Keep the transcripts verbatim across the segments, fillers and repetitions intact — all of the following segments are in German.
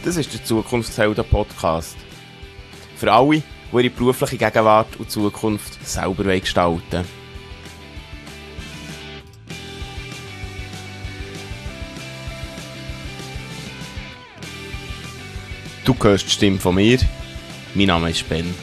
Das ist der Zukunftshelden-Podcast. Für alle, die ihre berufliche Gegenwart und Zukunft selber gestalten wollen. Du hörst die Stimme von mir. Mein Name ist Ben.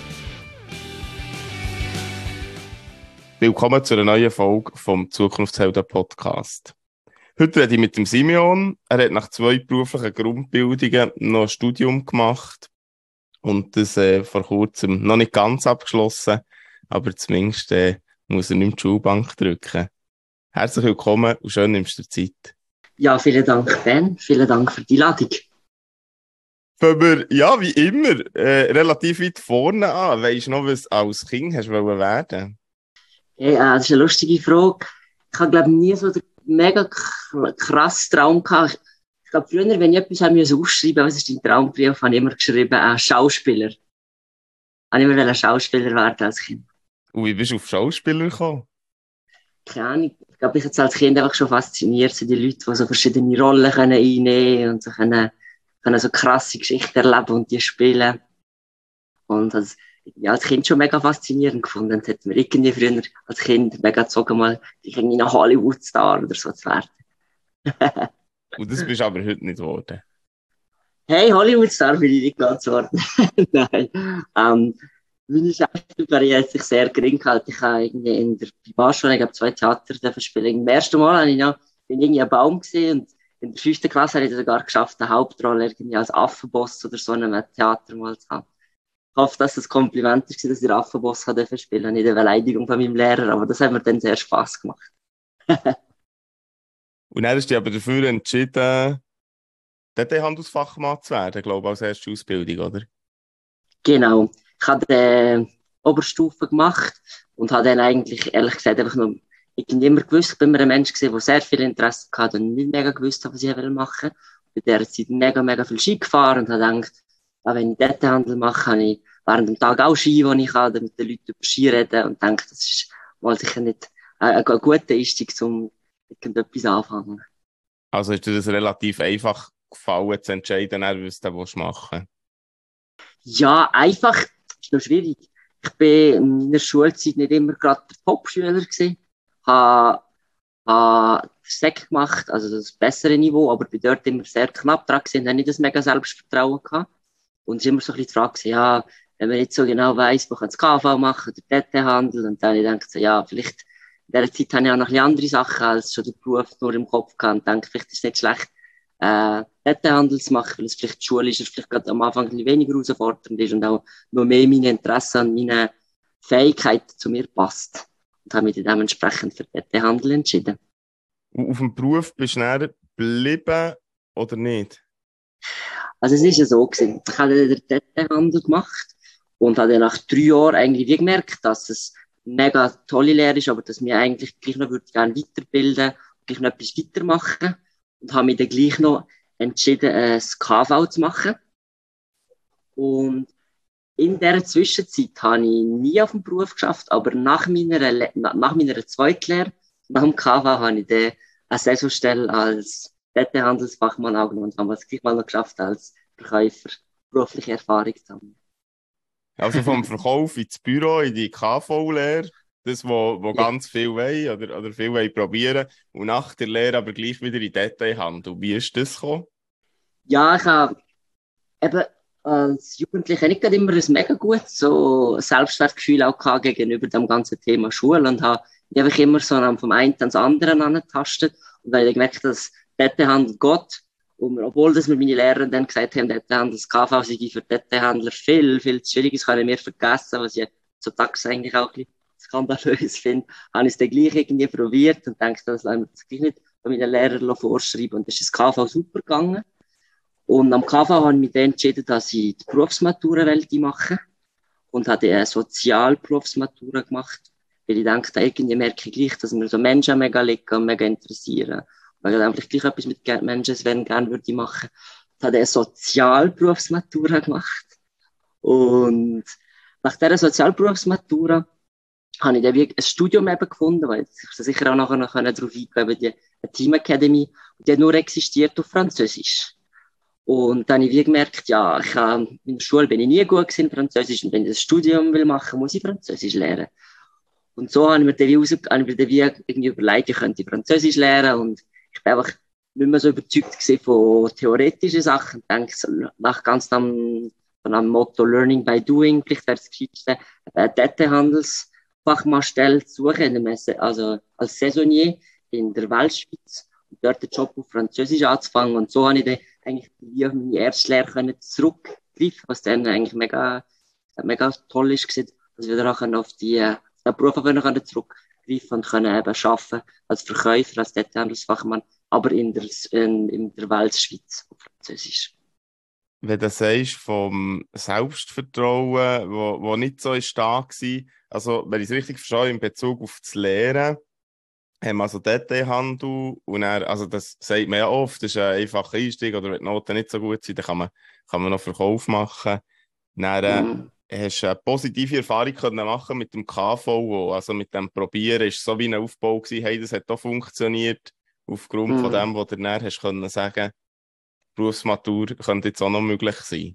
Willkommen zu einer neuen Folge vom Zukunftshelden-Podcast. Heute rede ich mit dem Simeon. Er hat nach zwei beruflichen Grundbildungen noch ein Studium gemacht und das äh, vor kurzem noch nicht ganz abgeschlossen, aber zumindest äh, muss er nicht mehr die Schulbank drücken. Herzlich willkommen und schön nimmst du dir Zeit. Ja, vielen Dank, Ben. Vielen Dank für die Einladung. Fangen wir, ja, wie immer, äh, relativ weit vorne an. Weisst du noch, was du als Kind hast wollen werden? Hey, äh, das ist eine lustige Frage. Ich habe, glaube ich, nie so den mega k- krassen Traum gehabt. Ich glaube, früher, wenn ich etwas haben musste aufschreiben, was ist dein Traumbrief, habe ich immer geschrieben, äh, Schauspieler. Ich wollte immer wollen Schauspieler werden als Kind. Und wie bist du auf Schauspieler gekommen? Keine Ahnung. Ich glaube, ich jetzt als Kind einfach schon fasziniert sind die Leute, die so verschiedene Rollen können einnehmen und so können, können so krasse Geschichten erleben und die spielen. Und das, ja, als Kind schon mega faszinierend gefunden. Und hat mir irgendwie früher als Kind mega gezogen, mal irgendwie nach Hollywood-Star oder so zu werden. Und das bist du aber heute nicht geworden. Hey, Hollywood-Star bin ich nicht ganz geworden. Nein. Ähm, meine Schauspielkarriere hat sich sehr gering gehalten. Ich habe irgendwie in der Primarschule, ich habe zwei Theater dürfen spielen. Im ersten Mal habe ich noch, bin irgendwie ein Baum gesehen und in der fünften Klasse habe ich es sogar geschafft, eine Hauptrolle irgendwie als Affenboss oder so in einem Theater mal zu haben. Ich hoffe, dass das Kompliment ist, dass ich den Affenboss spielen durfte, nicht eine Beleidigung von meinem Lehrer, aber das hat mir dann sehr Spass gemacht. Und dann hast du dich aber dafür entschieden, D T-Handelsfachmann zu werden, glaube ich, als erste Ausbildung, oder? Genau. Ich habe die Oberstufe gemacht und habe dann eigentlich, ehrlich gesagt, einfach nur, ich habe immer gewusst, ich bin immer ein Mensch gewesen, der sehr viel Interesse hatte und nicht mega gewusst hat, was ich machen will. Bei dieser Zeit mega, mega viel Ski gefahren und habe gedacht, ja, wenn ich D T-Handel mache, kann ich während dem Tag auch Ski, wo ich kann, mit den Leuten über Ski reden und denke, das ist mal sicher nicht ein, ein guter Einstieg, um irgendetwas anfangen. Also ist dir das relativ einfach gefallen, zu entscheiden, was du machen willst? Ja, einfach, ist noch schwierig. Ich bin in meiner Schulzeit nicht immer gerade der Top-Schüler gewesen. Habe, habe Sek gemacht, also das bessere Niveau, aber bin dort immer sehr knapp dran gewesen, habe nicht das mega Selbstvertrauen gehabt. Und es ist immer so ein bisschen die Frage gewesen, ja, wenn man nicht so genau weiss, man kann das K V machen oder D T-Handel. Und dann habe ich gedacht, so, ja, vielleicht in dieser Zeit habe ich auch noch ein bisschen andere Sachen als schon den Beruf nur im Kopf gehabt und denke, vielleicht ist es nicht schlecht, äh, D T-Handel zu machen, weil es vielleicht schulisch ist, vielleicht gerade am Anfang ein bisschen weniger herausfordernd ist und auch noch mehr meine Interessen und meine Fähigkeiten zu mir passt. Und habe mich dann dementsprechend für D T-Handel entschieden. Und auf dem Beruf bist du näher geblieben oder nicht? Also es ist ja so gewesen. Ich habe den D T-Handel gemacht und habe dann nach drei Jahren eigentlich wie gemerkt, dass es mega tolle Lehre ist, aber dass mir eigentlich gleich noch würde gerne weiterbilden, gleich noch etwas weitermachen. Und habe mich dann gleich noch entschieden, äh, das K V zu machen. Und in dieser Zwischenzeit habe ich nie auf dem Beruf geschafft, aber nach meiner, Le- nach meiner Zweitlehre, nach dem K V, habe ich dann eine Saisonstelle als D T-Handelsfachmann angenommen und habe es gleich mal noch geschafft, als Verkäufer berufliche Erfahrung zu haben. Also vom Verkauf ins Büro, in die K V-Lehre, das, wo, wo Ja. ganz viel wollen oder, oder viel wollen probieren und nach der Lehre aber gleich wieder in Detailhandel. Wie ist das gekommen? Ja, ich habe eben als Jugendlicher nicht gerade immer ein mega gutes so Selbstwertgefühl auch gehabt gegenüber dem ganzen Thema Schule und habe mich einfach immer so vom einen ans andere angetastet und dann habe ich gemerkt, dass D T-Handel geht. Und obwohl das mir meine Lehrer dann gesagt haben, D T-Handel, das K V sei für D T-Händler viel, viel zu schwierig, das kann ich mir vergessen, was ich heutzutage eigentlich auch ein bisschen skandalös finde, habe ich es dann gleich irgendwie probiert und denke, das lassen wir das gleich nicht von meinen Lehrern vorschreiben. Und dann ist das K V super gegangen. Und am K V habe ich mich dann entschieden, dass ich die Berufsmatura machen will und habe eine Sozialberufsmatura gemacht, weil ich denke, da irgendwie merke ich gleich, dass mir so Menschen mega liegen und mega interessieren. Weil ich einfach gleich etwas mit Menschen werden gerne würde machen. Ich habe eine Sozialberufsmatura gemacht. Und nach dieser Sozialberufsmatura habe ich dann wie ein Studium eben gefunden, weil ich sicher auch nachher noch darauf eingehen, die Team Academy. Und die hat nur existiert auf Französisch. Und dann habe ich wie gemerkt, ja, ich habe, in der Schule bin ich nie gut gewesen in Französisch und wenn ich das Studium will machen, muss ich Französisch lernen. Und so habe ich mir dann wie, raus, habe ich mir dann wie irgendwie überlegt, ich könnte Französisch lernen und ich bin einfach nicht mehr so überzeugt gewesen von theoretischen Sachen. Ich denke, so nach ganz am, von einem Motto Learning by Doing, vielleicht wäre es geschickte, äh, Detailhandelsfachmannstelle zu suchen, in der Messe, also als Saisonnier in der Weltschweiz und dort den Job auf Französisch anzufangen. Und so habe ich dann eigentlich wie auf meine erste Lehre können zurückgreifen, was dann eigentlich mega, mega toll ist gewesen, dass wir dann auch auf die, äh, den Beruf können zurückgreifen und können eben arbeiten als Verkäufer, als Detailhandelsfachmann, aber in der, in, in der Weltschweiz auf Französisch. Wenn du sagst, vom Selbstvertrauen, wo, wo nicht so stark war, also wenn ich es richtig verstehe, in Bezug auf das Lehren, haben wir also Detailhandel und dann, also das sagt man ja oft, das ist ein einfacher Einstieg, oder wenn die Noten nicht so gut sind, dann kann man, kann man noch Verkauf machen. Dann äh, Mhm. hast du eine positive Erfahrung können machen mit dem K V O, also mit dem Probieren, ist so wie ein Aufbau gewesen, hey, das hat auch funktioniert, aufgrund von Mhm. dem, was du dann hast können sagen, Berufsmatur könnte jetzt auch noch möglich sein.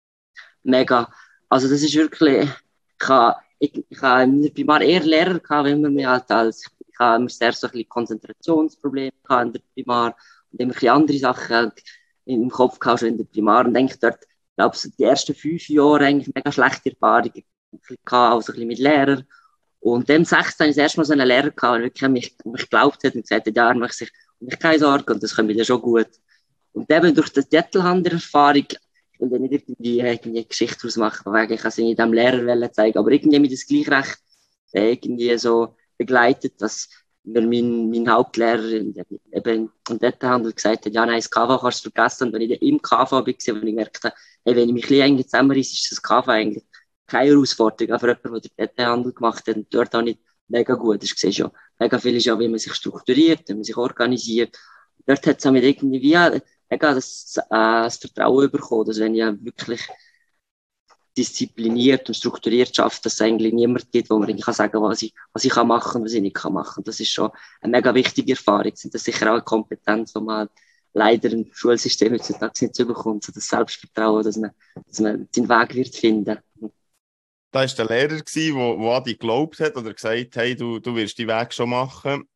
Mega. Also das ist wirklich, ich habe, ich, ich habe in der Primar eher Lehrer gehabt, wenn man mir halt als, ich habe immer sehr so ein bisschen Konzentrationsprobleme gehabt in der Primar und immer ein bisschen andere Sachen halt im Kopf gehabt schon in der Primar und eigentlich dort, ich glaube, so die ersten fünf Jahre eigentlich mega schlechte Erfahrungen gehabt, also ein bisschen mit Lehrern. Und dem sechsten habe ich das erste Mal so einen Lehrer gehabt, der wirklich mich, mich geglaubt hat und gesagt hat, ja, er macht sich um mich keine Sorgen und das können wir dann schon gut. Und eben durch die Dettelhandler-Erfahrung, ich will da nicht irgendwie, irgendwie eine Geschichte daraus machen, weil ich es nicht dem Lehrer zeigen, aber irgendwie mir das gleich recht äh, irgendwie so begleitet, dass mir mein, mein Hauptlehrer eben im Dettelhandel gesagt hat, ja nein, das K V kannst du vergessen. Und wenn ich dann im K V war, wenn ich gemerkt habe, hey, wenn ich mich ein bisschen zusammenreiße, ist das K V eigentlich keine Herausforderung, aber jemand, der den Dettelhandel gemacht hat und dort auch nicht mega gut ist, siehst du ja, mega viel ist ja, wie man sich strukturiert, wie man sich organisiert. Dort hat es mit irgendwie wie, mega das, äh, das Vertrauen bekommen, dass wenn ich wirklich diszipliniert und strukturiert schaffe, dass es eigentlich niemand gibt, wo man irgendwie kann sagen, was ich, was ich kann machen und was ich nicht kann machen. Das ist schon eine mega wichtige Erfahrung. Das ist sicher auch eine Kompetenz, die man leider im Schulsystem heutzutage nicht so bekommt, so das Selbstvertrauen, dass man, dass man seinen Weg wird finden. Da war der Lehrer, der an dich geglaubt hat oder gesagt hat, hey, du, du wirst die Weg schon machen.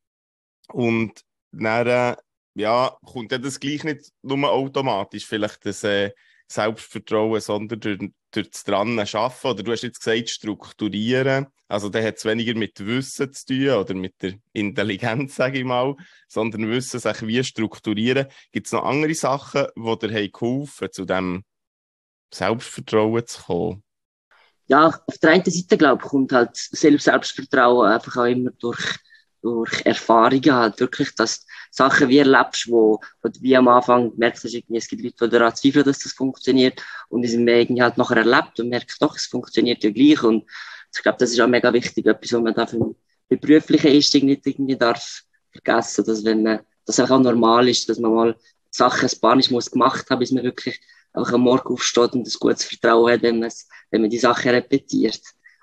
Und dann äh, ja, kommt ja das gleich nicht nur automatisch, vielleicht das äh, Selbstvertrauen, sondern durch, durch das dran arbeiten. Oder du hast jetzt gesagt, strukturieren. Also der hat es weniger mit Wissen zu tun oder mit der Intelligenz, sage ich mal, sondern Wissen, sich wie strukturieren. Gibt es noch andere Sachen, die dir geholfen haben, zu diesem Selbstvertrauen zu kommen? Ja, auf der einen Seite, glaube ich, kommt halt Selbst Selbstvertrauen einfach auch immer durch, durch Erfahrungen halt wirklich, dass Sachen wie erlebst, wo, wo du wie am Anfang merkst, dass irgendwie, es gibt Leute, die daran zweifeln, dass das funktioniert und die sind mir irgendwie halt nachher erlebt und merkst, doch, es funktioniert ja gleich und ich glaube, das ist auch mega wichtig, etwas, was man da für den beruflichen Einstieg nicht irgendwie darf vergessen, dass wenn man, dass es auch normal ist, dass man mal Sachen ein paar Mal muss gemacht haben, bis man wirklich auch am Morgen aufsteht und ein gutes Vertrauen hat, wenn man, wenn man die Sachen repetiert.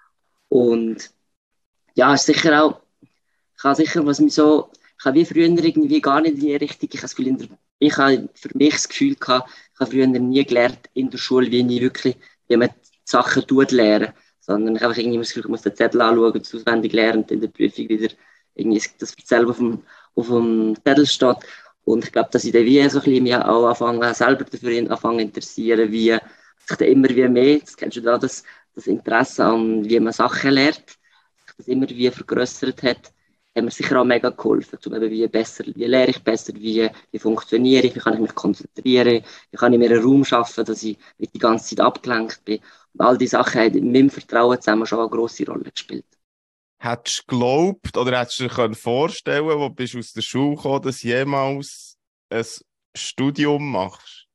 Und ja, ist sicher auch, ich habe sicher, was mich so, ich habe wie früher irgendwie gar nicht in die Richtung, ich habe das Gefühl, in der, ich habe für mich das Gefühl gehabt, ich habe früher nie gelernt in der Schule, wie ich wirklich, wie man die Sachen tut lernen, sondern ich habe irgendwie das Gefühl, ich muss den Zettel anschauen, das auswendig lernen und in der Prüfung wieder irgendwie das selber auf dem, auf dem Zettel steht. Und ich glaube, dass ich dann wie so ein bisschen mich auch anfangen, selber dafür anfangen interessieren, wie sich dann immer wie mehr, das kennst du da, das, das Interesse an, wie man Sachen lernt, sich das immer wie vergrößert hat, hat mir sicher auch mega geholfen, um eben wie besser, wie lehre ich besser, wie, wie funktioniere ich, wie kann ich mich konzentrieren, wie kann ich mir einen Raum schaffen, dass ich nicht die ganze Zeit abgelenkt bin. Und all diese Sachen haben mit meinem Vertrauen zusammen schon eine grosse Rolle gespielt. Hättest du geglaubt oder hättest du dir vorstellen können, wo du bist aus der Schule gekommen, dass du jemals ein Studium machst?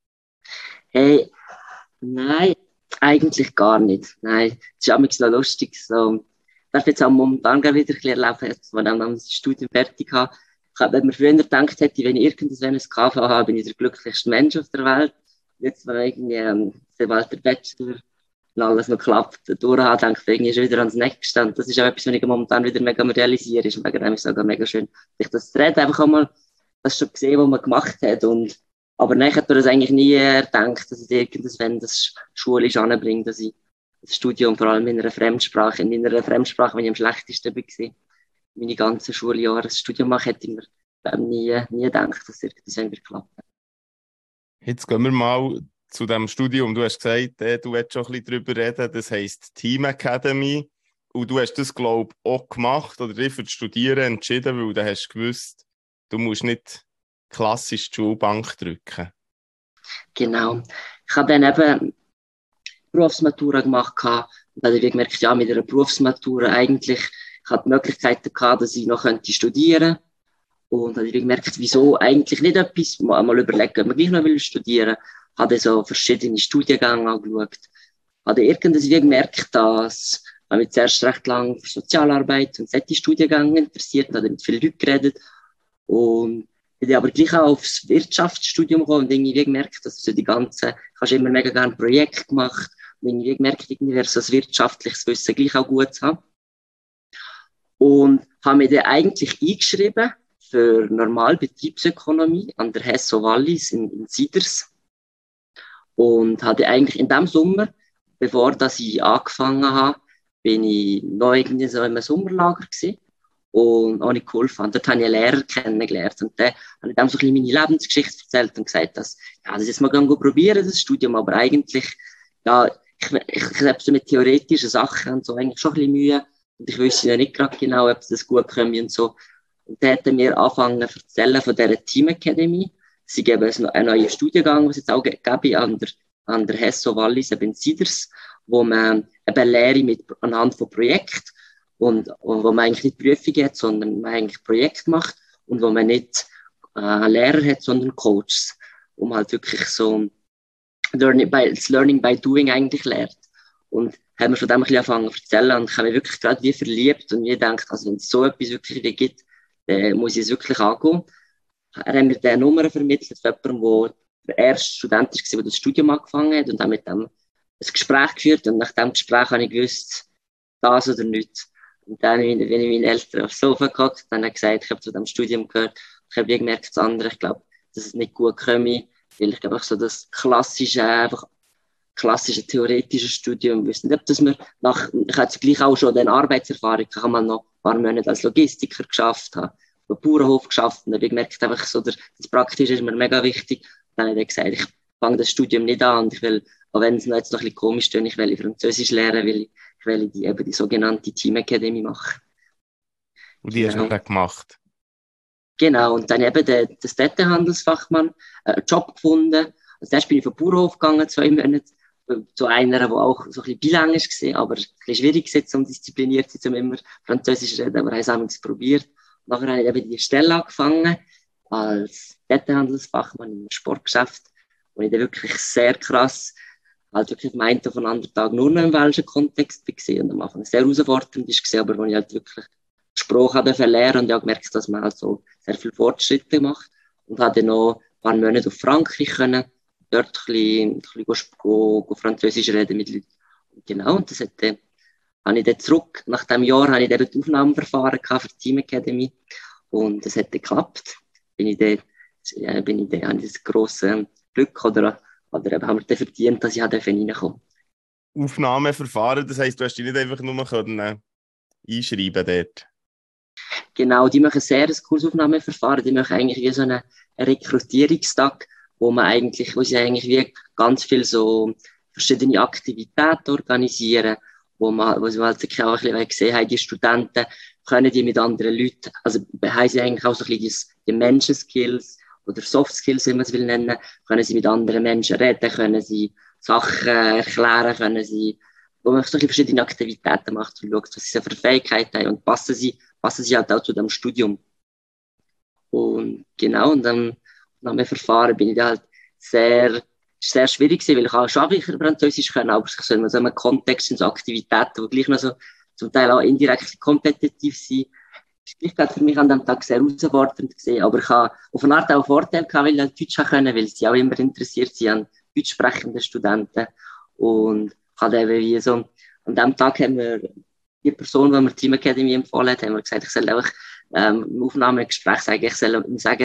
Hey, nein, eigentlich gar nicht. Nein, es ist auch noch lustig. So. Ich darf jetzt auch momentan wieder ein bisschen erleben, als ich dann das Studium fertig habe. Ich habe, wenn man früher gedacht hätte, wenn ich irgendwas K V habe, bin ich der glücklichste Mensch auf der Welt. Jetzt, wenn irgendwie ähm, sobald der Bachelor und alles noch klappt, durch habe, denke ich irgendwie schon wieder ans Nächste. Und das ist auch etwas, was ich momentan wieder mega realisiere. Ist mega, sogar mega schön, sich das zu reden, einfach auch mal das schon gesehen, was man gemacht hat und Aber nein, ich hätte mir das eigentlich nie gedacht, dass ich irgendwas, wenn das schulisch anbringt, dass ich das Studium vor allem in einer Fremdsprache, in einer Fremdsprache, wenn ich am schlechtesten war, meine ganzen Schuljahre das Studium mache, hätte ich mir glaub, nie, nie gedacht, dass das wird klappen. Jetzt gehen wir mal zu dem Studium. Du hast gesagt, äh, du willst schon ein bisschen darüber reden. Das heisst Team Academy. Und du hast das, glaube ich, auch gemacht oder dich für das Studieren entschieden, weil du hast gewusst, du musst nicht klassisch die Schulbank drücken. Genau. Ich habe dann eben Berufsmatura gemacht gehabt. Und dann habe ich gemerkt, ja, mit einer Berufsmatura eigentlich, ich hatte die Möglichkeiten gehabt, dass ich noch könnte studieren. Und dann habe ich gemerkt, wieso eigentlich nicht etwas, mal, mal überlegen, ob man gleich noch will studieren. Habe so verschiedene Studiengänge angeschaut. Habe irgendwie gemerkt, dass ich mich zuerst recht lang für Sozialarbeit und solche Studiengänge interessiert, habe mit vielen Leuten geredet. Und bin aber gleich auch aufs Wirtschaftsstudium gekommen und irgendwie gemerkt, dass so die ganzen, ich habe immer mega gerne Projekte gemacht. Und irgendwie gemerkt, irgendwie wäre so ein wirtschaftliches Wissen gleich auch gut zu haben. Und habe mich dann eigentlich eingeschrieben für Normalbetriebsökonomie an der Hesso Wallis in, in Siders. Und hatte eigentlich in dem Sommer, bevor dass ich angefangen habe, bin ich noch irgendwie so in einem Sommerlager gewesen. Und auch nicht geholfen habe. Dort habe ich einen Lehrer kennengelernt. Und dann habe ich dem so ein bisschen meine Lebensgeschichte erzählt und gesagt, dass, ja, das jetzt mal probieren, das Studium, aber eigentlich, ja, ich, ich, ich habe so mit theoretischen Sachen und so eigentlich schon ein bisschen Mühe. Und ich wüsste ja nicht gerade genau, ob das gut kommt und so. Und dann hat er mir angefangen zu erzählen von dieser Team Academy. Sie geben einen neuen Studiengang, was es jetzt auch gäbe an der, an der Hesso Wallis, eben in Siders, wo man eben Lehre mit, anhand von Projekten und, und wo man eigentlich nicht Prüfungen hat, sondern man eigentlich Projekte macht und wo man nicht äh, Lehrer hat, sondern Coaches, um halt wirklich so Learning by, das Learning by Doing eigentlich lernt. Und haben wir von dem ein bisschen angefangen zu erzählen und ich habe mich wirklich gerade wie verliebt und mir gedacht, also wenn es so etwas wirklich wie gibt, dann muss ich es wirklich angehen. Er hat mir diese Nummer vermittelt von jemandem, der der erste Student war, der das Studium angefangen hat und dann mit dem ein Gespräch geführt und nach dem Gespräch habe ich gewusst, das oder nichts. Und dann bin ich mit meinen Eltern aufs Sofa gehockt, dann habe ich gesagt, ich habe zu diesem Studium gehört, ich habe gemerkt, das andere, ich glaube, dass es nicht gut komme, weil ich glaube, so das klassische, einfach klassische theoretische Studium, ich weiß nicht, ob das mir nach, ich hatte gleich auch schon eine Arbeitserfahrung, ich habe mal noch ein paar Monate als Logistiker geschafft, habe auf einem Bauernhof geschafft und dann habe ich gemerkt, einfach so, der, das Praktische ist mir mega wichtig. Dann habe ich gesagt, ich fange das Studium nicht an und ich will, auch wenn es noch jetzt noch ein bisschen komisch ist, ich will Französisch lernen, weil ich, ich will die, eben die sogenannte Team Academy machen. Und die genau. Hast du dann gemacht? Genau, und dann eben der, das Detailhandelsfachmann, äh, einen Job gefunden. Also erst bin ich vom Bauernhof gegangen, zwei Monate, zu einer, die auch so ein bisschen bilinguisch war, aber ein bisschen schwierig war, um diszipliniert zu sein, um immer Französisch zu reden, aber ich habe es probiert. Nachher habe ich eben die Stelle angefangen, als Detailhandelsfachmann im Sportgeschäft, wo ich dann wirklich sehr krass, halt wirklich am einen von anderen Tag nur noch im welschen Kontext war und am Anfang sehr herausfordernd war, aber wo ich halt wirklich gesprochen habe lernen und ich habe gemerkt, dass man halt so sehr viele Fortschritte macht und habe dann noch ein paar Monate auf Frankreich können, dort ein bisschen, ein bisschen go, go, go Französisch reden mit Leuten. Und genau, und das hat dann, habe ich dann zurück, nach diesem Jahr habe ich dann die Aufnahmeverfahren gehabt für die Team Academy und es hat dann geklappt. Bin ich dann, ja, bin ich dann, habe ich das grosse Glück oder, oder eben haben wir dann verdient, dass ich halt reinkomme. Aufnahmeverfahren, das heisst, du hast dich nicht einfach nur können einschreiben dort? Genau, die machen sehr ein Kursaufnahmeverfahren, die machen eigentlich wie so einen Rekrutierungstag, wo man eigentlich, wo sie eigentlich wie ganz viel so verschiedene Aktivitäten organisieren, wo man, wo sie halt auch ein bisschen gesehen haben, die Studenten können die mit anderen Leuten, also haben sie eigentlich auch so ein bisschen die, die Menschen-Skills oder Soft-Skills, wie man es will nennen, können sie mit anderen Menschen reden, können sie Sachen erklären, können sie, wo man so ein bisschen verschiedene Aktivitäten macht und schaut, was sie für Fähigkeiten haben und passen sie, passen sie halt auch zu dem Studium. Und genau, und dann nach dem Verfahren bin ich da halt sehr, sehr schwierig gewesen, weil ich auch schon Französisch können, aber ich soll in so einem Kontext, in so Aktivitäten, die gleich noch so zum Teil auch indirekt kompetitiv sind, das war für mich an dem Tag sehr herausfordernd gewesen, aber ich habe auf eine Art auch einen Vorteil gehabt, weil ich halt Deutsch können, weil sie auch immer interessiert sind an deutsch sprechenden Studenten und ich habe eben wie so, an dem Tag haben wir die Person, die mir Team Academy empfohlen hat, haben wir gesagt, ich soll einfach ähm, im Aufnahmegespräch sagen, ich soll ihm sagen,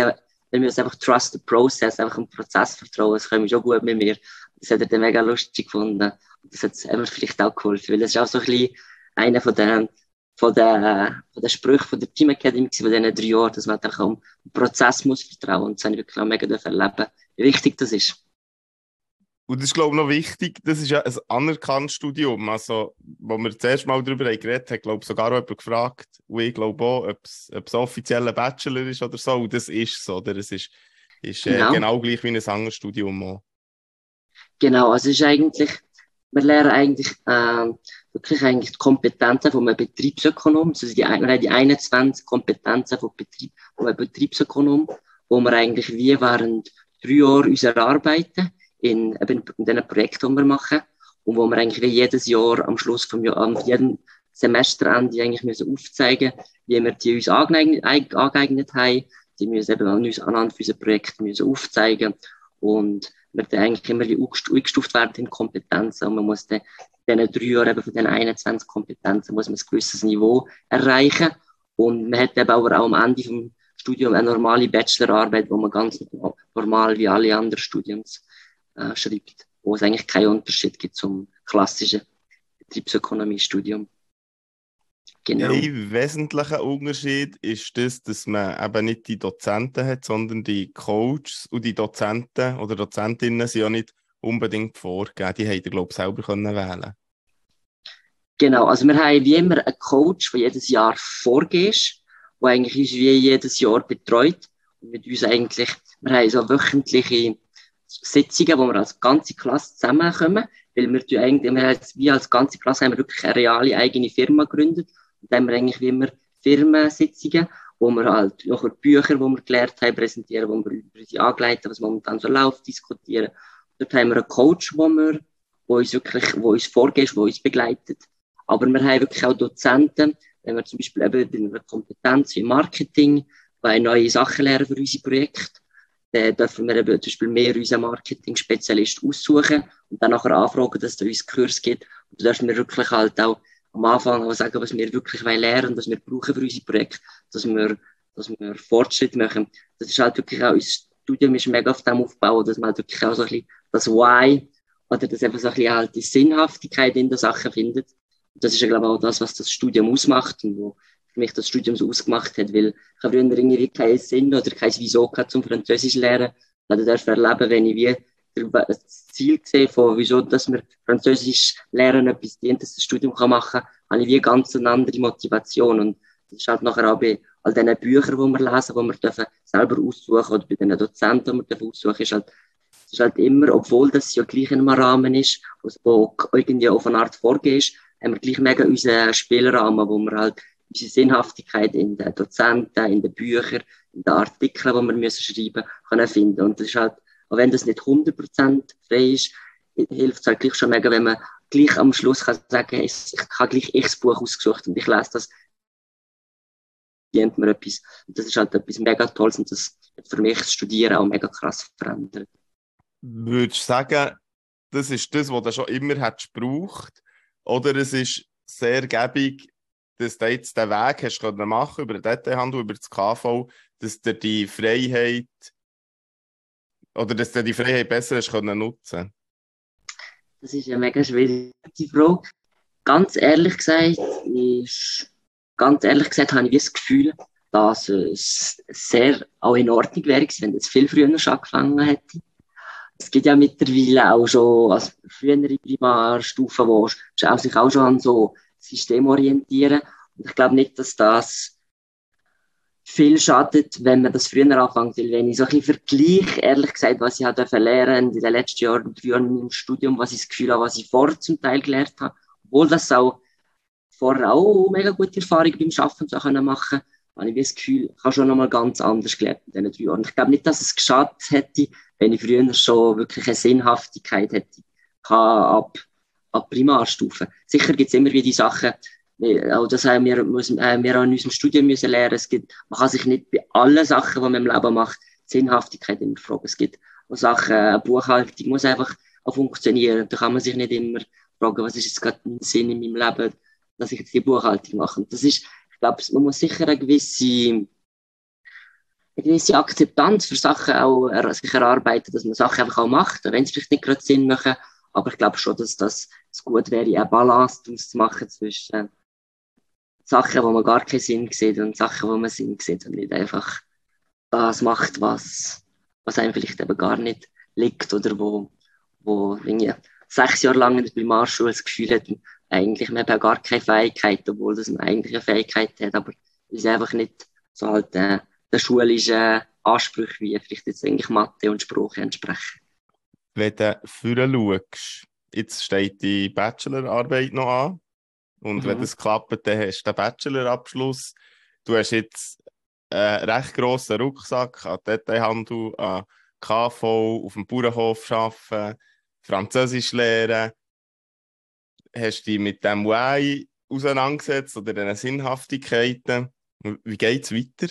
wir müssen einfach trust the process, einfach dem Prozess vertrauen, das können wir schon gut mit mir. Das hat er dann mega lustig gefunden. Und das hat mir vielleicht auch geholfen, weil das ist auch so ein bisschen einer von den, von den, von den Sprüchen von der Team Academy von diesen drei Jahren, dass man einfach am Prozess muss vertrauen. Und das habe ich wirklich auch mega erleben, wie wichtig das ist. Und das ist, glaube ich, noch wichtig, das ist ja ein anerkanntes Studium. Also, wo wir das erste Mal darüber geredet haben, glaube ich, sogar auch jemand gefragt, und ich glaube auch, ob es, ob es offizieller Bachelor ist oder so. Und das ist so, oder? Es ist, ist äh, Genau. genau gleich wie ein anderes Studium auch. Genau, also es ist eigentlich, wir lernen eigentlich äh, wirklich eigentlich die Kompetenzen von einem Betriebsökonom, also die, wir haben die einundzwanzig Kompetenzen von, Betrieb, von einem Betriebsökonom, wo wir eigentlich wie während drei Jahren uns erarbeiten, in, eben in den Projekten, die wir machen, und wo wir eigentlich wie jedes Jahr am Schluss vom Jahr, am jedem Semesterende eigentlich müssen aufzeigen, wie wir die uns angeeignet, angeeignet haben, die müssen eben an uns anhand von unseren Projekten müssen aufzeigen, und wir dann eigentlich immer eingestuft werden in Kompetenzen, und man muss dann in diesen drei Jahren eben von den einundzwanzig Kompetenzen muss man ein gewisses Niveau erreichen, und man hat eben auch am Ende vom Studium eine normale Bachelorarbeit, wo man ganz normal wie alle anderen Studiums äh, schreibt, wo es eigentlich keinen Unterschied gibt zum klassischen Betriebsökonomie-Studium. Genau. Ein wesentlicher Unterschied ist das, dass man eben nicht die Dozenten hat, sondern die Coaches, und die Dozenten oder Dozentinnen sind ja nicht unbedingt vorgegeben. Die hätten, glaube ich, selber können wählen. Genau, also wir haben wie immer einen Coach, der jedes Jahr vorgeht, der eigentlich uns wie jedes Jahr betreut und mit uns eigentlich, wir haben so wöchentliche Sitzungen, wo wir als ganze Klasse zusammenkommen, weil wir tun eigentlich, wir als, wie als ganze Klasse haben wir wirklich eine reale eigene Firma gegründet, und dann haben wir eigentlich wie immer Firmensitzungen, wo wir halt noch Bücher, die wir gelernt haben, präsentieren, wo wir über unsere Angeleiteten, was momentan so läuft, diskutieren. Dort haben wir einen Coach, wo wir, wo uns wirklich, wo uns vorgeht, wo uns begleitet. Aber wir haben wirklich auch Dozenten, wenn wir zum Beispiel eben in einer Kompetenz wie Marketing, bei neue Sachen lernen für unsere Projekte, dann dürfen wir eben zum Beispiel mehr unseren Marketing-Spezialist aussuchen und dann nachher anfragen, dass es uns Kurs gibt. Und da dürfen wir wirklich halt auch am Anfang auch sagen, was wir wirklich lernen wollen, was wir brauchen für unsere Projekte, dass wir, dass wir Fortschritt machen. Das ist halt wirklich auch, unser Studium ist mega auf dem Aufbau, dass man halt wirklich auch so ein bisschen das Why oder das einfach so ein bisschen halt die Sinnhaftigkeit in der Sache findet. Und das ist ja, glaube ich, auch das, was das Studium ausmacht und wo für mich das Studium so ausgemacht hat, weil ich habe früher irgendwie keinen Sinn oder kein Wieso gehabt zum Französisch lernen. Ich darf erleben, wenn ich wie das Ziel sehe von wieso, dass wir Französisch lernen etwas dient, dass das Studium kann machen kann, habe ich wie ganz eine andere Motivation. Und das ist halt nachher auch bei all diesen Büchern, die wir lesen, die wir dürfen selber aussuchen, oder bei den Dozenten, die wir dürfen aussuchen, ist halt, ist halt immer, obwohl das ja gleich in einem Rahmen ist, wo irgendwie auf eine Art vorgeht, haben wir gleich mega unseren Spielrahmen, wo wir halt unsere Sinnhaftigkeit in den Dozenten, in den Büchern, in den Artikeln, die wir müssen schreiben, können finden. Und das ist halt, auch wenn das nicht hundert Prozent frei ist, hilft es halt gleich schon mega, wenn man gleich am Schluss kann sagen, ich, ich habe gleich ich das Buch ausgesucht und ich lese das, dient mir etwas. Und das ist halt etwas mega Tolles und das hat für mich das Studieren auch mega krass verändert. Würdest du sagen, das ist das, was du schon immer hättest gebraucht, oder es ist sehr gäbig, dass du jetzt den Weg hast können machen über den Detailhandel, über das K V, dass du die Freiheit oder dass du die Freiheit besser hast können nutzen? Das ist eine mega schwierige Frage. Ganz ehrlich gesagt, ist, ganz ehrlich gesagt, habe ich das Gefühl, dass es sehr auch in Ordnung wäre, wenn es viel früher schon angefangen hätte. Es gibt ja mittlerweile auch schon, also frühere Primarstufen, wo sich auch schon an so System orientieren. Und ich glaube nicht, dass das viel schadet, wenn man das früher anfängt. Weil wenn ich so ein bisschen vergleiche, ehrlich gesagt, was ich habe lernen in den letzten Jahren, drei Jahren im Studium, was ich das Gefühl habe, was ich vorher zum Teil gelernt habe, obwohl das auch vorher auch mega gute Erfahrungen beim Arbeiten so können machen, habe ich das Gefühl, ich habe schon nochmal ganz anders gelernt in diesen drei Jahren. Ich glaube nicht, dass es geschadet hätte, wenn ich früher schon wirklich eine Sinnhaftigkeit hätte ab, ab Primarstufe. Sicher gibt es immer wieder die Sachen, auch das haben wir, müssen, äh, wir auch in unserem Studium müssen lernen. Es gibt, man kann sich nicht bei allen Sachen, die man im Leben macht, Sinnhaftigkeit immer fragen. Es gibt auch Sachen, eine Buchhaltung muss einfach auch funktionieren. Da kann man sich nicht immer fragen, was ist jetzt gerade ein Sinn in meinem Leben, dass ich jetzt die Buchhaltung mache. Und das ist, ich glaube, man muss sicher eine gewisse eine gewisse Akzeptanz für Sachen auch er, sich erarbeiten, dass man Sachen einfach auch macht, wenn sie vielleicht nicht gerade Sinn machen. Aber ich glaube schon, dass das es gut wäre, eine Balance daraus zu machen zwischen äh, Sachen, wo man gar keinen Sinn sieht und Sachen, wo man Sinn sieht und nicht einfach das macht, was, was einem vielleicht eben gar nicht liegt oder wo, wo irgendwie sechs Jahre lang in der Primarschule das Gefühl hat, eigentlich man hat ja gar keine Fähigkeit, obwohl das man eigentlich eine Fähigkeit hat, aber es einfach nicht so halt äh, der schulischen Ansprüche wie vielleicht jetzt eigentlich Mathe und Sprache entsprechen. Wenn du vorher schaust, jetzt steht die Bachelorarbeit noch an und Mhm. wenn das klappt, dann hast du den Bachelorabschluss. Du hast jetzt einen recht grossen Rucksack an Detailhandel, an K V, auf dem Bauernhof arbeiten, Französisch lernen. Hast du dich mit dem Why auseinandergesetzt oder den Sinnhaftigkeiten? Wie geht es weiter?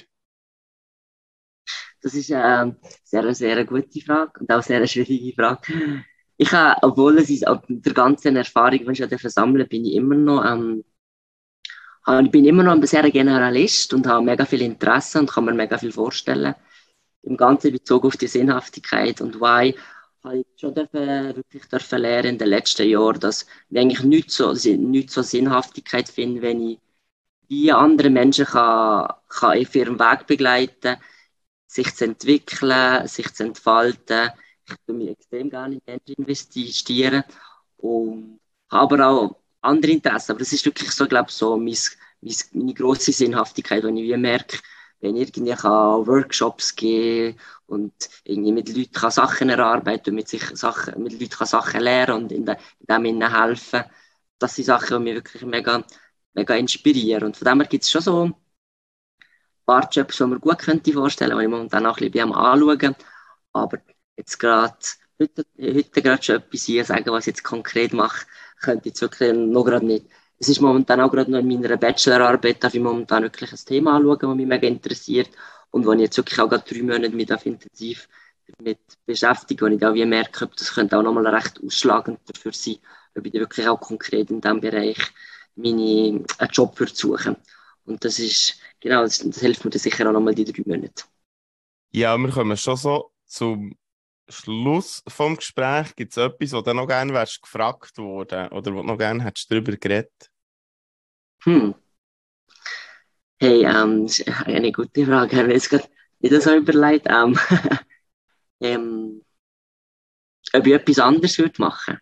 Das ist eine sehr, sehr gute Frage und auch sehr eine schwierige Frage. Ich habe, obwohl es ist, ab der ganzen Erfahrung, die ich ja versammeln, bin ich immer noch, ähm, ich bin immer noch ein sehr Generalist und habe mega viel Interesse und kann mir mega viel vorstellen. Im ganzen Bezug auf die Sinnhaftigkeit und Why habe ich schon dürfen, wirklich dürfen lernen in den letzten Jahren, dass ich eigentlich nicht so, nicht so Sinnhaftigkeit finde, wenn ich die anderen Menschen kann, kann auf ihrem Weg begleiten, sich zu entwickeln, sich zu entfalten. Ich tue mich extrem gerne in Menschen investieren und habe aber auch andere Interessen. Aber das ist wirklich so, glaube ich, so mein, mein, meine grosse Sinnhaftigkeit, wenn ich wie merke, wenn ich irgendwie kann Workshops geben und irgendwie mit Leuten kann Sachen erarbeiten und mit, sich Sachen, mit Leuten kann Sachen lernen und in, de, in dem ihnen helfen. Das sind Sachen, die mich wirklich mega, mega inspirieren. Und von dem her gibt es schon so ein paar Jobs, die man gut könnte vorstellen könnte, die ich momentan auch ein bisschen am Anschauen. Aber jetzt gerade, heute, heute gerade schon etwas hier sagen, was ich jetzt konkret mache, könnte ich jetzt wirklich noch gerade nicht. Es ist momentan auch gerade noch in meiner Bachelorarbeit, darf ich momentan wirklich ein Thema anschauen, das mich mega interessiert und wo ich jetzt wirklich auch gerade drei Monate mit intensiv damit beschäftige und ich auch wie merke, das könnte auch nochmal recht ausschlagend dafür sein, ob ich wirklich auch konkret in diesem Bereich meine, einen Job für suchen. Und das ist, genau, das, das hilft mir dann sicher auch nochmal die drei Monate. Ja, wir kommen schon so zum Schluss vom Gespräch. Gibt es etwas, wo du noch gerne wärst gefragt worden oder wo du noch gerne hättest darüber geredet? Hm. Hey, ähm, das ist eine gute Frage. Ich habe mir jetzt gerade nicht so überlegt, ähm, ähm, ob ich etwas anderes würde machen.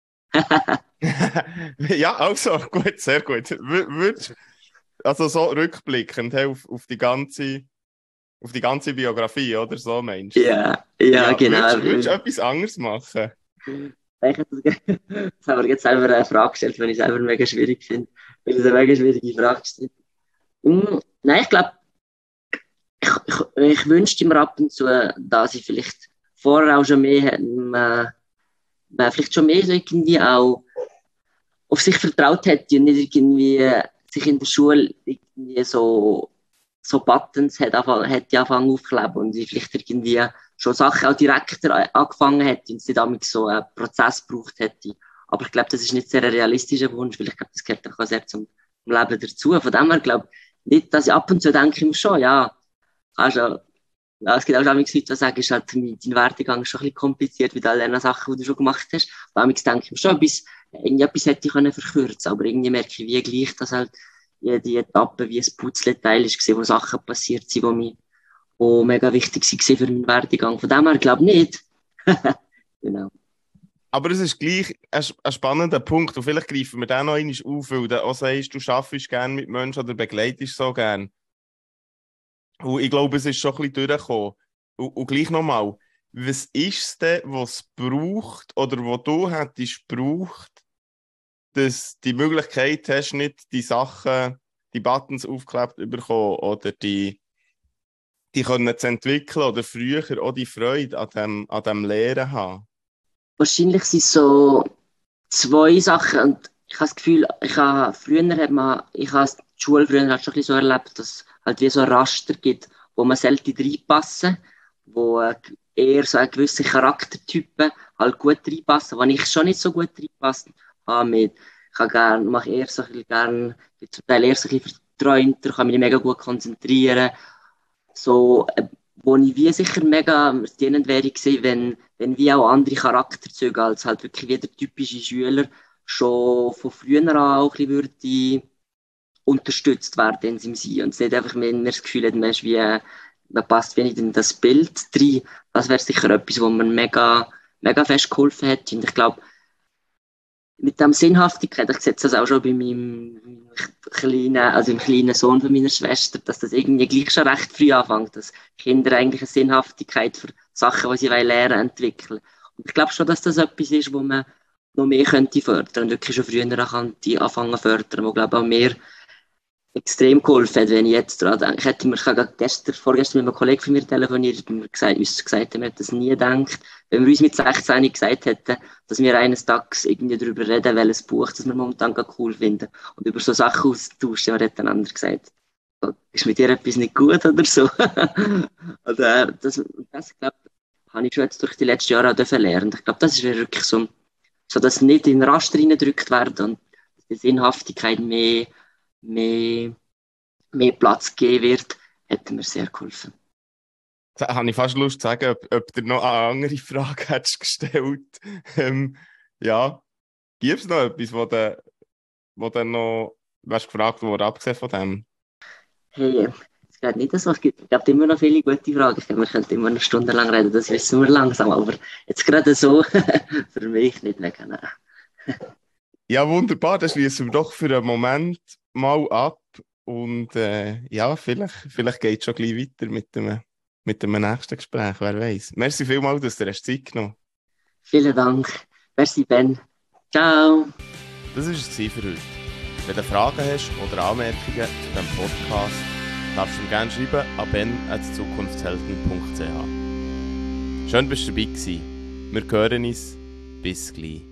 Ja, also, gut, sehr gut. Würdest, also so rückblickend hey, auf, auf, die ganze, auf die ganze Biografie, oder so meinst du? Ja, ja, Ja, genau. würdest, würdest du etwas anderes machen? Ich habe das, das haben wir jetzt selber eine Frage gestellt, die ich selber mega schwierig finde, weil es eine mega schwierige Frage ist. Hm, nein, ich glaube, ich, ich, ich wünschte mir ab und zu, dass ich vielleicht vorher auch schon mehr, äh, vielleicht schon mehr so irgendwie auch auf sich vertraut hätte und nicht irgendwie sich in der Schule irgendwie so, so Buttons hat anfangen, hätte anfangen aufkleben und ich vielleicht irgendwie schon Sachen auch direkter angefangen hätte und es nicht damit so einen Prozess gebraucht hätte. Aber ich glaube, das ist nicht sehr ein realistischer Wunsch, weil ich glaube, das gehört auch sehr zum Leben dazu. Von dem her glaube ich nicht, dass ich ab und zu denke ich mir schon, ja, also, ja, es gibt auch Leute, die sagen, ist halt, dein Werdegang ist schon ein bisschen kompliziert, wie all diese Sachen, die du schon gemacht hast. Damals denke ich mir schon, bis, irgendetwas hätte ich können verkürzen, aber irgendwie merke ich, wie gleich das halt jede Etappe wie ein Puzzleteil ist, wo Sachen passiert sind, die mir, die mega wichtig waren für meinen Werdegang. Von dem her glaube ich nicht. Genau. Aber es ist gleich ein, ein spannender Punkt und vielleicht greifen wir den noch einmal auf, weil du auch sagst, du arbeitest gerne mit Menschen oder begleitest so gerne. Und ich glaube, es ist schon ein bisschen durchgekommen. Und, und gleich nochmal, was ist es denn, was es braucht oder was du hättest gebraucht, dass du die Möglichkeit hast, nicht die Sachen, die Buttons aufgeklebt bekommen oder die, die können zu entwickeln oder früher auch die Freude an dem, an dem Lehren haben? Wahrscheinlich sind es so zwei Sachen und ich habe das Gefühl, ich habe, früher hat man, ich habe die Schule früher halt schon ein bisschen so erlebt, dass es halt wie so ein Raster gibt, wo man selten reinpassen, wo äh, eher so eine gewisse Charaktertypen halt gut reinpassen, wo ich schon nicht so gut reinpassen habe mit, ich habe gern, mache eher so ein bisschen gern, bin zum Teil eher so ein bisschen verträumter, kann mich nicht mega gut konzentrieren, so, äh, wo ich wie sicher mega dienend wäre gewesen, wenn, wenn wie auch andere Charakterzüge als halt wirklich wie der typische Schüler schon von früher an auch ein bisschen würde unterstützt werden in seinem Sein. Und es nicht einfach, wenn man das Gefühl hat, man, ist wie, man passt wie nicht in das Bild rein. Das wäre sicher etwas, wo man mega, mega fest geholfen hätte. Und ich glaube, mit dem Sinnhaftigkeit, ich sehe das auch schon bei meinem kleinen, also im kleinen Sohn von meiner Schwester, dass das irgendwie gleich schon recht früh anfängt, dass Kinder eigentlich eine Sinnhaftigkeit für Sachen, die sie lernen wollen, entwickeln. Und ich glaube schon, dass das etwas ist, wo man noch mehr könnte fördern und wirklich schon früher könnte anfangen zu fördern, wo glaube ich auch mehr extrem geholfen hat, wenn ich jetzt daran denke. Ich hätte mir gerade gestern, vorgestern mit einem Kollegen von mir telefoniert und mir gesagt, uns gesagt, er hätte das nie gedacht, wenn wir uns mit sechzehn gesagt hätten, dass wir eines Tages irgendwie darüber reden, welches Buch das wir momentan cool finden und über so Sachen austauschen, wir hätten einander gesagt, ist mit dir etwas nicht gut oder so. Oder das, das glaube ich, habe ich schon jetzt durch die letzten Jahre auch lernen. Ich glaube, das ist wirklich so, so dass nicht in den Raster reingedrückt werden und die Sinnhaftigkeit mehr Mehr, mehr Platz geben wird, hätte mir sehr geholfen. Da habe ich fast Lust zu sagen, ob, ob du noch eine andere Frage hättest gestellt. Ähm, ja, gibt es noch etwas, wo du, wo du noch wärst gefragt worden, abgesehen von dem? Hey, es geht nicht so. Es gibt, ich glaube, immer noch viele gute Fragen. Ich glaube, wir könnten immer noch stundenlang reden, das wissen wir langsam. Aber jetzt gerade so, für mich nicht wegen. Ja, wunderbar. Dann schließen wir doch für einen Moment mal ab. Und äh, ja, vielleicht, vielleicht geht es schon gleich weiter mit dem, mit dem nächsten Gespräch, wer weiß. Merci vielmals, dass du dir Zeit genommen hast. Vielen Dank. Merci, Ben. Ciao. Das war es für heute. Wenn du Fragen hast oder Anmerkungen zu diesem Podcast, darfst du mir gerne schreiben an ben at zukunftshelden punkt c h. Schön, dass du dabei warst. Wir hören uns. Bis gleich.